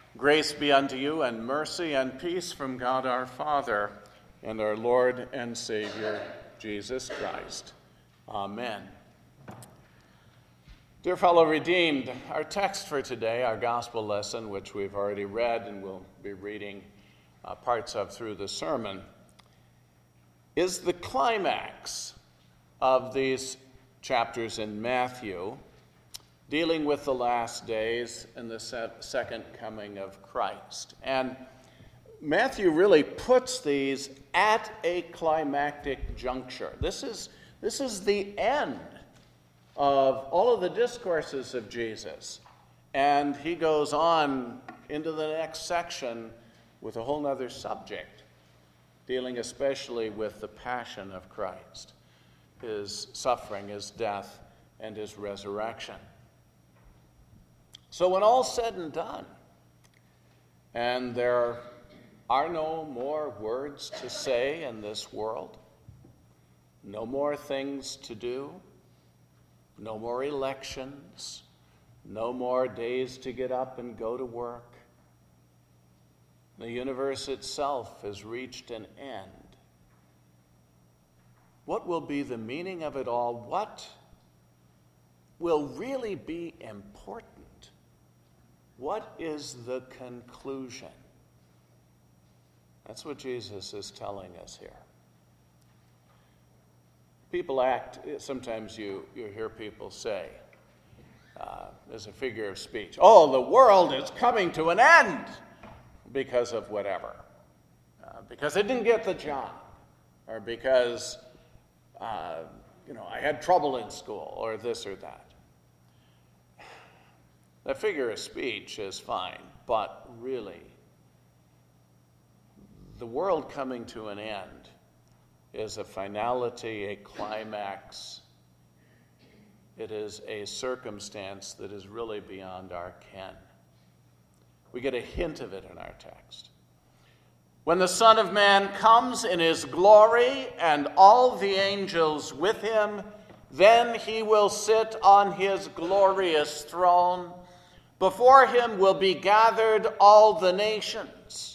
Grace be unto you, and mercy and peace from God our Father and our Lord and Savior, Jesus Christ. Amen. Dear fellow redeemed, our text for today, our gospel lesson, which we've already read and will be reading parts of through the sermon, is the climax of these chapters in Matthew, dealing with the last days and the second coming of Christ. And Matthew really puts these at a climactic juncture. This is the end of all of the discourses of Jesus. And he goes on into the next section with a whole other subject, dealing especially with the passion of Christ, his suffering, his death, and his resurrection. So when all's said and done, and there are no more words to say in this world, no more things to do, no more elections, no more days to get up and go to work, the universe itself has reached an end. What will be the meaning of it all? What will really be important? What is the conclusion? That's what Jesus is telling us here. People act, sometimes you hear people say, as a figure of speech, oh, the world is coming to an end because of whatever. Because I didn't get the job, or because, I had trouble in school, or this or that. That figure of speech is fine, but really, the world coming to an end is a finality, a climax. It is a circumstance that is really beyond our ken. We get a hint of it in our text. When the Son of Man comes in his glory and all the angels with him, then he will sit on his glorious throne. Before him will be gathered all the nations.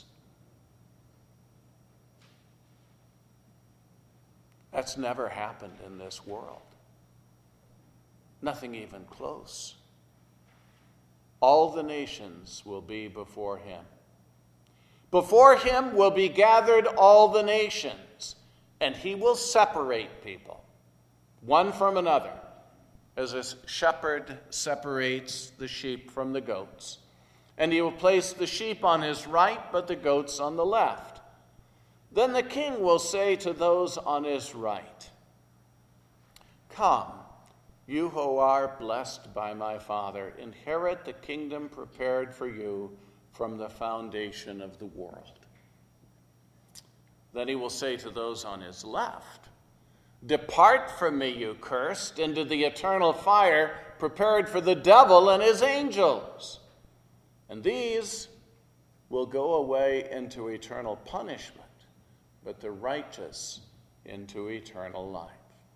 That's never happened in this world. Nothing even close. All the nations will be before him. Before him will be gathered all the nations, and he will separate people, one from another, as a shepherd separates the sheep from the goats. And he will place the sheep on his right, but the goats on the left. Then the king will say to those on his right, come, you who are blessed by my Father, inherit the kingdom prepared for you from the foundation of the world. Then he will say to those on his left, depart from me, you cursed, into the eternal fire prepared for the devil and his angels. And these will go away into eternal punishment, but the righteous into eternal life.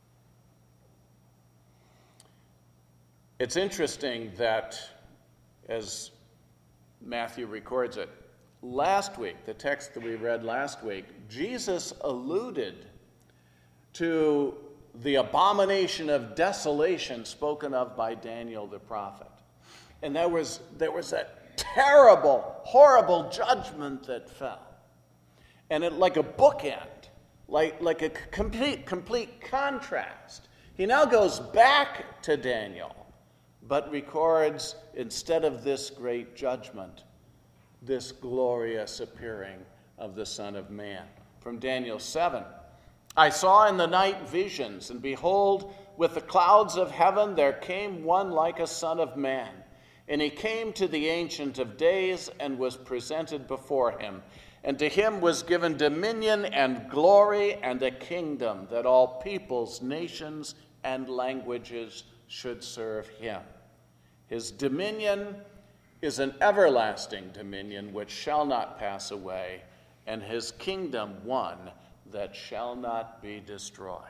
It's interesting that, as Matthew records it, last week, the text that we read last week, Jesus alluded to the abomination of desolation spoken of by Daniel the prophet. And there was a terrible, horrible judgment that fell. And it, like a bookend, like a complete contrast. He now goes back to Daniel, but records, instead of this great judgment, this glorious appearing of the Son of Man. From Daniel 7. I saw in the night visions, and behold, with the clouds of heaven there came one like a son of man. And he came to the Ancient of Days and was presented before him. And to him was given dominion and glory and a kingdom, that all peoples, nations, and languages should serve him. His dominion is an everlasting dominion which shall not pass away, and his kingdom one that shall not be destroyed.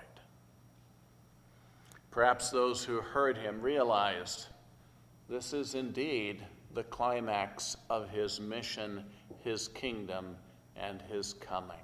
Perhaps those who heard him realized this is indeed the climax of his mission, his kingdom, and his coming.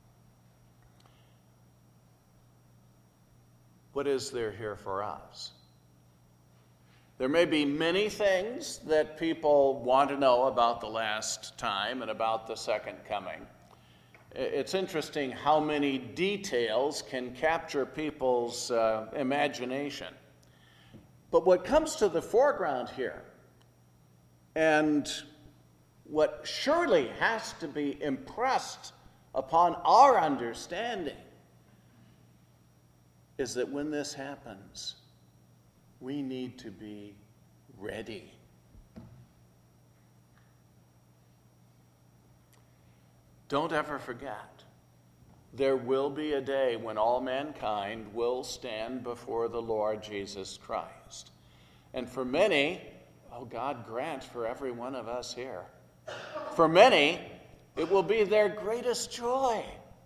What is there here for us? There may be many things that people want to know about the last time and about the second coming. It's interesting how many details can capture people's imagination. But what comes to the foreground here, and what surely has to be impressed upon our understanding, is that when this happens, we need to be ready. Don't ever forget, there will be a day when all mankind will stand before the Lord Jesus Christ. And for many, oh God grant for every one of us here, for many, it will be their greatest joy.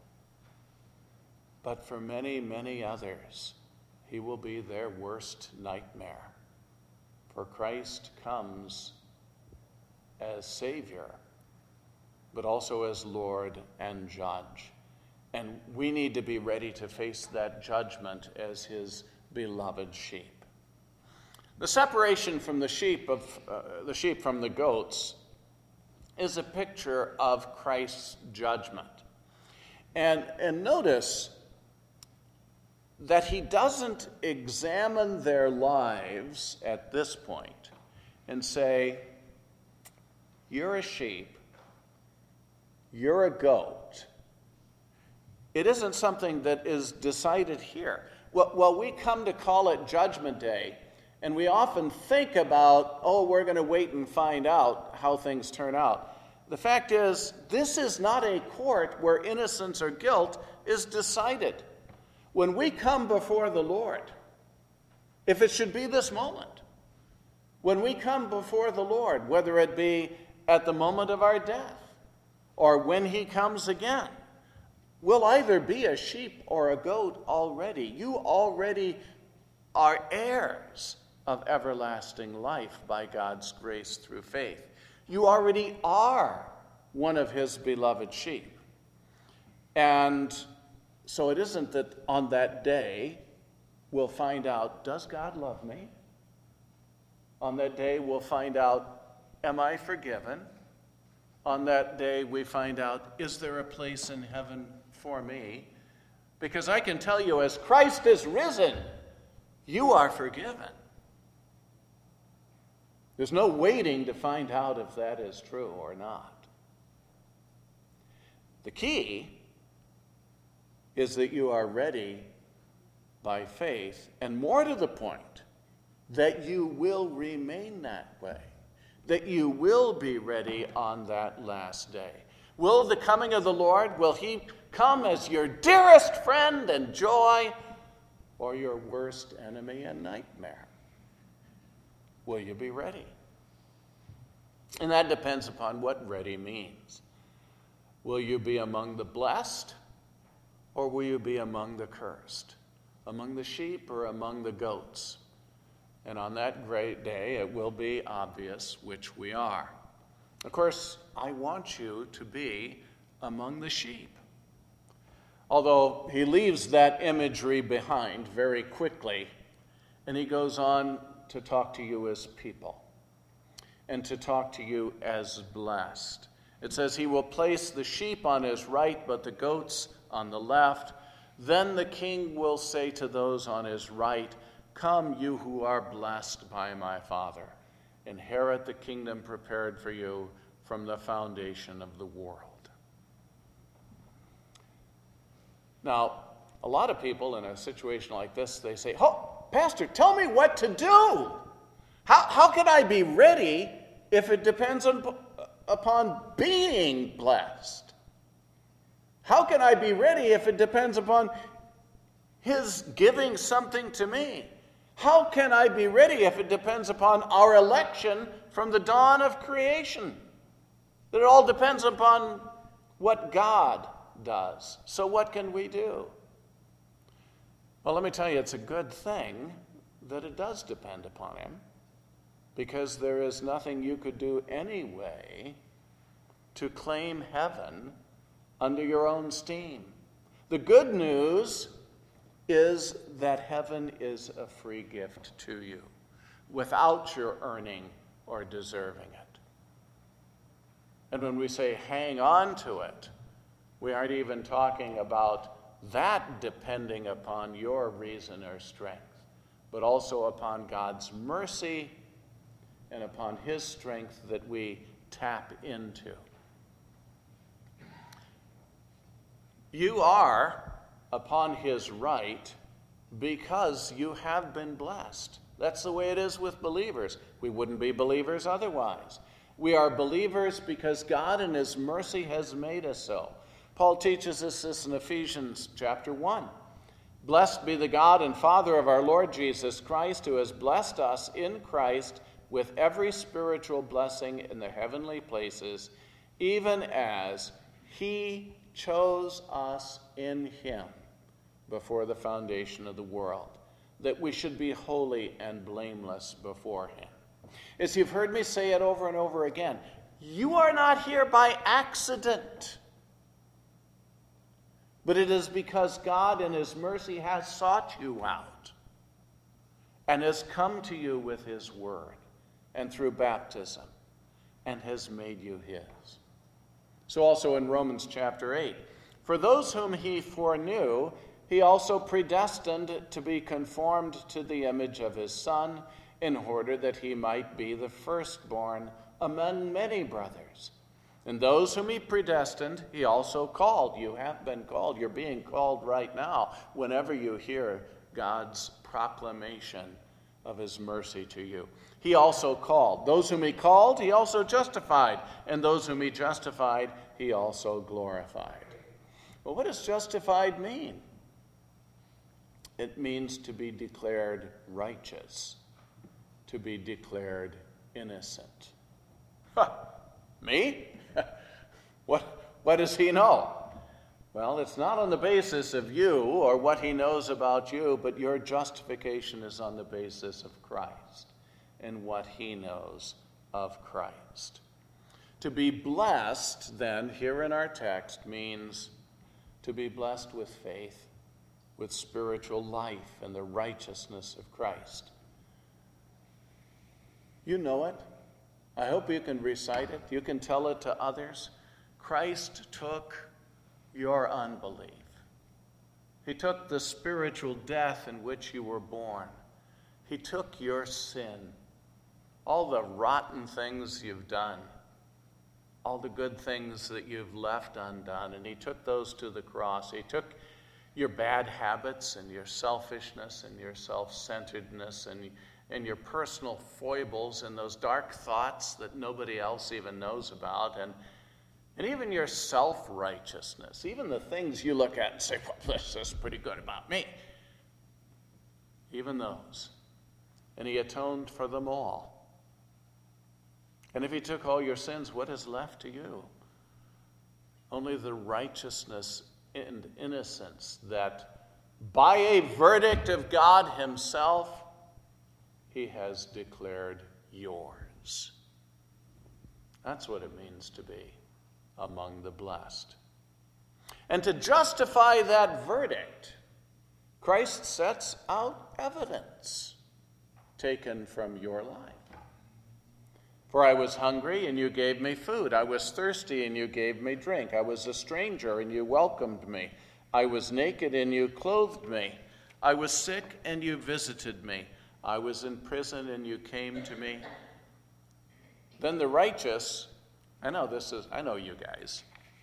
But for many, many others, he will be their worst nightmare. For Christ comes as Savior, but also as Lord and Judge. And we need to be ready to face that judgment as his beloved sheep. The separation from the sheep from the goats is a picture of Christ's judgment. And notice that he doesn't examine their lives at this point and say, you're a sheep, you're a goat. It isn't something that is decided here. Well, we come to call it Judgment Day, and we often think about, we're going to wait and find out how things turn out. The fact is, this is not a court where innocence or guilt is decided. When we come before the Lord, if it should be this moment, when we come before the Lord, whether it be at the moment of our death or when he comes again, we'll either be a sheep or a goat already. You already are heirs of everlasting life by God's grace through faith. You already are one of his beloved sheep. And so it isn't that on that day we'll find out, does God love me? On that day we'll find out, am I forgiven? On that day we find out, is there a place in heaven for me? Because I can tell you, as Christ is risen, you are forgiven. There's no waiting to find out if that is true or not. The key is that you are ready by faith, and more to the point, that you will remain that way, that you will be ready on that last day. Will the coming of the Lord, will he come as your dearest friend and joy, or your worst enemy and nightmare? Will you be ready? And that depends upon what ready means. Will you be among the blessed, or will you be among the cursed? Among the sheep or among the goats? And on that great day, it will be obvious which we are. Of course, I want you to be among the sheep. Although he leaves that imagery behind very quickly, and he goes on to talk to you as people and to talk to you as blessed. It says he will place the sheep on his right, but the goats on the left. Then the king will say to those on his right, come, you who are blessed by my Father. Inherit the kingdom prepared for you from the foundation of the world. Now, a lot of people in a situation like this, they say, Pastor, tell me what to do. How can I be ready if it depends upon being blessed? How can I be ready if it depends upon his giving something to me? How can I be ready if it depends upon our election from the dawn of creation? That it all depends upon what God does. So what can we do? Well, let me tell you, it's a good thing that it does depend upon him. because there is nothing you could do anyway to claim heaven under your own steam. The good news is that heaven is a free gift to you without your earning or deserving it. And when we say hang on to it, we aren't even talking about that depending upon your reason or strength, but also upon God's mercy and upon his strength that we tap into. You are upon his right because you have been blessed. That's the way it is with believers. We wouldn't be believers otherwise. We are believers because God in his mercy has made us so. Paul teaches us this in Ephesians chapter 1. Blessed be the God and Father of our Lord Jesus Christ, who has blessed us in Christ with every spiritual blessing in the heavenly places, even as he chose us in him before the foundation of the world, that we should be holy and blameless before him. As you've heard me say it over and over again, you are not here by accident, but it is because God in his mercy has sought you out and has come to you with his word and through baptism and has made you his. So also in Romans chapter 8, for those whom he foreknew, he also predestined to be conformed to the image of his Son, in order that he might be the firstborn among many brothers. And those whom he predestined, he also called. You have been called. You're being called right now whenever you hear God's proclamation of his mercy to you. He also called. Those whom he called, he also justified. And those whom he justified, he also glorified. Well, what does justified mean? It means to be declared righteous, to be declared innocent. Me? What does he know? Well, it's not on the basis of you or what he knows about you, but your justification is on the basis of Christ and what he knows of Christ. To be blessed, then, here in our text, means to be blessed with faith, with spiritual life and the righteousness of Christ. You know it. I hope you can recite it. You can tell it to others. Christ took your unbelief. He took the spiritual death in which you were born. He took your sin, all the rotten things you've done, all the good things that you've left undone, and he took those to the cross. He took your bad habits and your selfishness and your self-centeredness and your personal foibles and those dark thoughts that nobody else even knows about, and even your self-righteousness, even the things you look at and say, well, this is pretty good about me. Even those. And he atoned for them all. And if he took all your sins, what is left to you? Only the righteousness and innocence that by a verdict of God himself, he has declared yours. That's what it means to be among the blessed. And to justify that verdict, Christ sets out evidence taken from your life. For I was hungry, and you gave me food. I was thirsty, and you gave me drink. I was a stranger, and you welcomed me. I was naked, and you clothed me. I was sick, and you visited me. I was in prison, and you came to me. Then the righteous, I know you guys.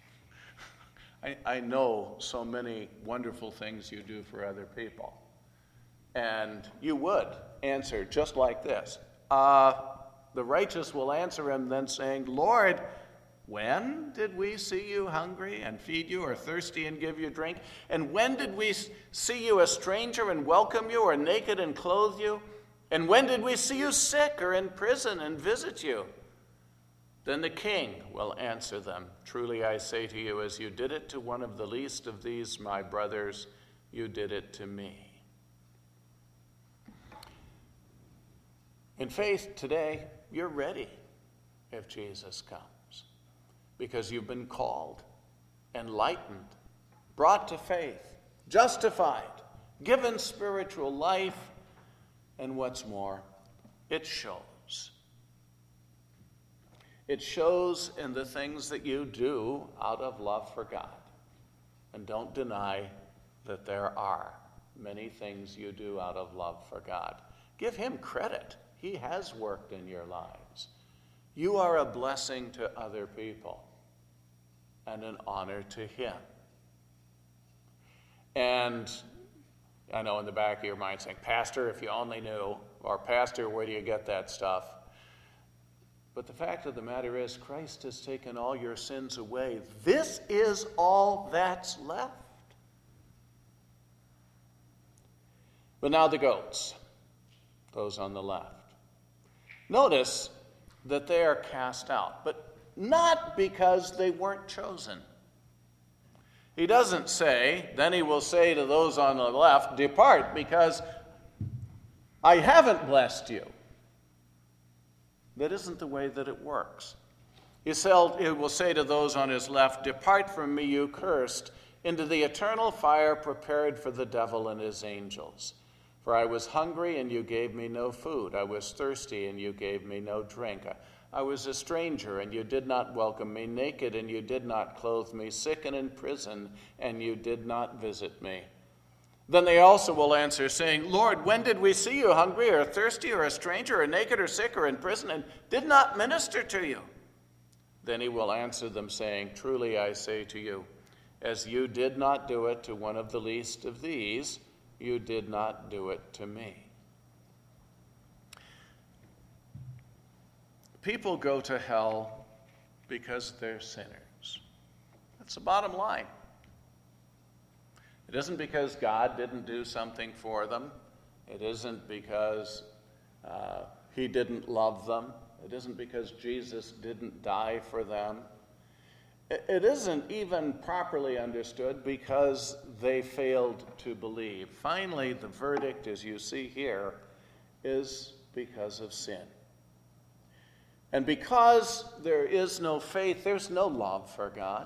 I know so many wonderful things you do for other people. And you would answer just like this. The righteous will answer him then saying, Lord, when did we see you hungry and feed you, or thirsty and give you drink? And when did we see you a stranger and welcome you, or naked and clothe you? And when did we see you sick or in prison and visit you? Then the king will answer them, truly I say to you, as you did it to one of the least of these, my brothers, you did it to me. In faith today, you're ready if Jesus comes, because you've been called, enlightened, brought to faith, justified, given spiritual life, and what's more, it shows. It shows in the things that you do out of love for God. And don't deny that there are many things you do out of love for God. Give him credit. He has worked in your lives. You are a blessing to other people and an honor to him. And I know in the back of your mind saying, Pastor, if you only knew, or Pastor, where do you get that stuff? But the fact of the matter is, Christ has taken all your sins away. This is all that's left. But now the goats, those on the left. Notice that they are cast out, but not because they weren't chosen. He doesn't say, then he will say to those on the left, depart, because I haven't blessed you. That isn't the way that it works. He will say to those on his left, depart from me, you cursed, into the eternal fire prepared for the devil and his angels. For I was hungry, and you gave me no food. I was thirsty, and you gave me no drink. I was a stranger, and you did not welcome me, naked, and you did not clothe me, sick and in prison, and you did not visit me. Then they also will answer, saying, Lord, when did we see you hungry, or thirsty, or a stranger, or naked, or sick, or in prison, and did not minister to you? Then he will answer them, saying, truly I say to you, as you did not do it to one of the least of these, you did not do it to me. People go to hell because they're sinners. That's the bottom line. It isn't because God didn't do something for them. It isn't because he didn't love them. It isn't because Jesus didn't die for them. It isn't even properly understood because they failed to believe. Finally, the verdict, as you see here, is because of sin. And because there is no faith, there's no love for God.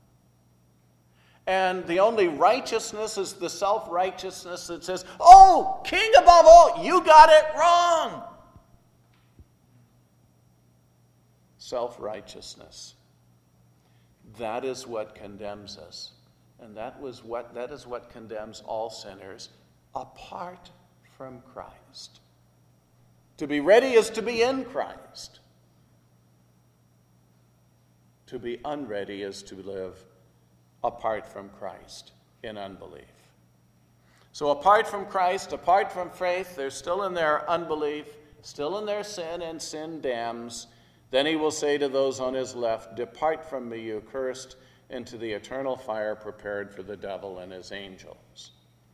And the only righteousness is the self-righteousness that says, oh, King above all, you got it wrong. Self-righteousness. That is what condemns us. And that is what condemns all sinners apart from Christ. To be ready is to be in Christ. To be unready is to live apart from Christ in unbelief. So apart from Christ, apart from faith, they're still in their unbelief, still in their sin, and sin damns. Then he will say to those on his left, depart from me, you cursed, into the eternal fire prepared for the devil and his angels.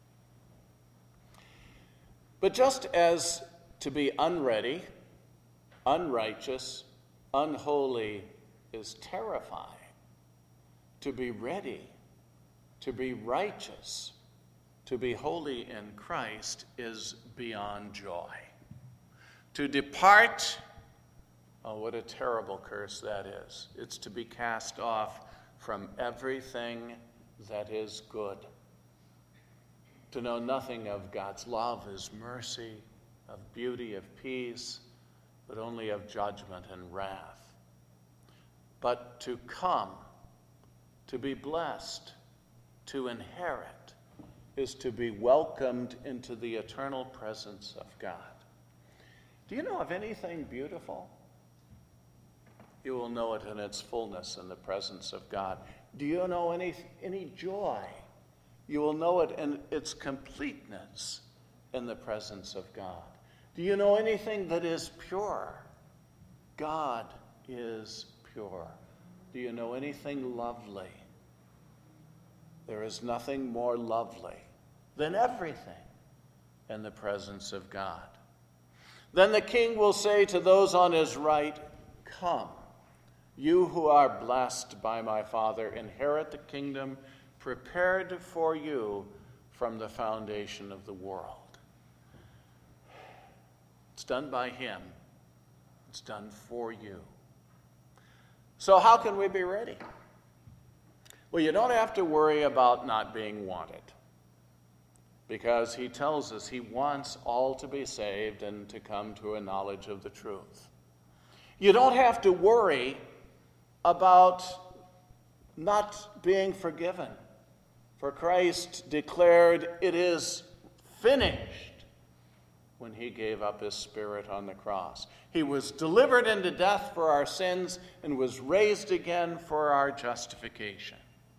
But just as to be unready, unrighteous, unholy is terrifying, to be ready, to be righteous, to be holy in Christ is beyond joy. To depart, oh, what a terrible curse that is. It's to be cast off from everything that is good. To know nothing of God's love, his mercy, of beauty, of peace, but only of judgment and wrath. But to come, to be blessed, to inherit, is to be welcomed into the eternal presence of God. Do you know of anything beautiful? You will know it in its fullness in the presence of God. Do you know any joy? You will know it in its completeness in the presence of God. Do you know anything that is pure? God is pure. Do you know anything lovely? There is nothing more lovely than everything in the presence of God. Then the king will say to those on his right, come, you who are blessed by my Father, inherit the kingdom prepared for you from the foundation of the world. It's done by him. It's done for you. So how can we be ready? Well, you don't have to worry about not being wanted, because he tells us he wants all to be saved and to come to a knowledge of the truth. You don't have to worry about not being forgiven, for Christ declared, "It is finished," when he gave up his spirit on the cross. He was delivered into death for our sins and was raised again for our justification.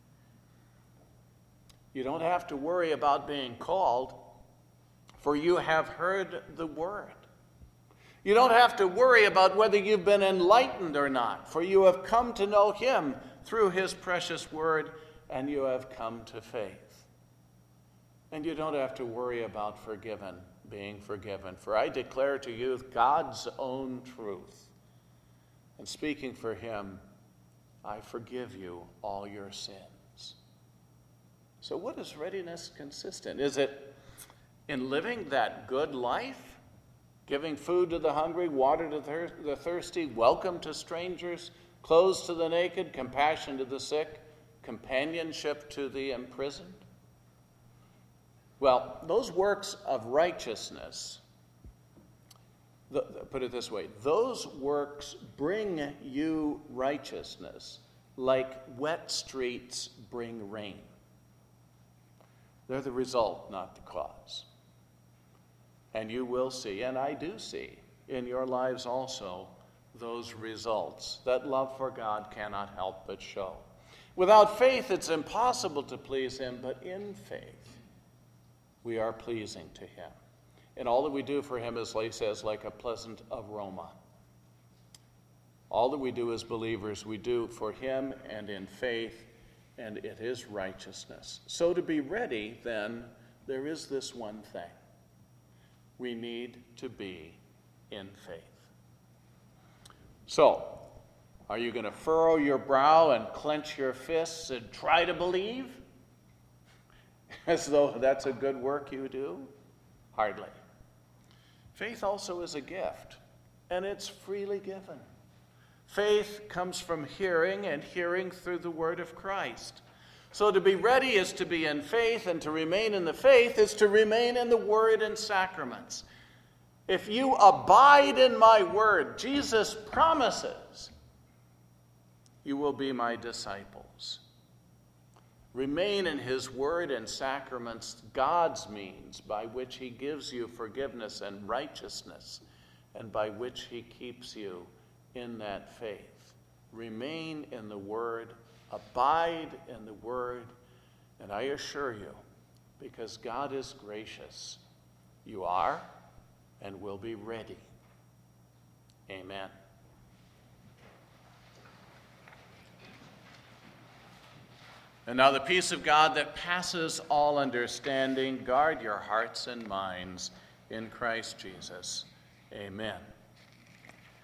You don't have to worry about being called, for you have heard the word. You don't have to worry about whether you've been enlightened or not, for you have come to know him through his precious word, and you have come to faith. And you don't have to worry about being forgiven, for I declare to you God's own truth. And speaking for him, I forgive you all your sins. So what is readiness consist in? Is it in living that good life? Giving food to the hungry, water to the thirsty, welcome to strangers, clothes to the naked, compassion to the sick, companionship to the imprisoned? Well, those works of righteousness, put it this way, those works bring you righteousness like wet streets bring rain. They're the result, not the cause. And you will see, and I do see, in your lives also, those results that love for God cannot help but show. Without faith, it's impossible to please him, but in faith, we are pleasing to him. And all that we do for him is, he says, like a pleasant aroma. All that we do as believers, we do for him and in faith, and it is righteousness. So to be ready, then, there is this one thing. We need to be in faith. So, are you going to furrow your brow and clench your fists and try to believe? As though that's a good work you do? Hardly. Faith also is a gift, and it's freely given. Faith comes from hearing, and hearing through the word of Christ. So to be ready is to be in faith, and to remain in the faith is to remain in the word and sacraments. If you abide in my word, Jesus promises, you will be my disciples. Remain in his word and sacraments, God's means by which he gives you forgiveness and righteousness, and by which he keeps you in that faith. Remain in the word, abide in the word, and I assure you, because God is gracious, you are and will be ready. Amen. And now the peace of God that passes all understanding, guard your hearts and minds in Christ Jesus. Amen.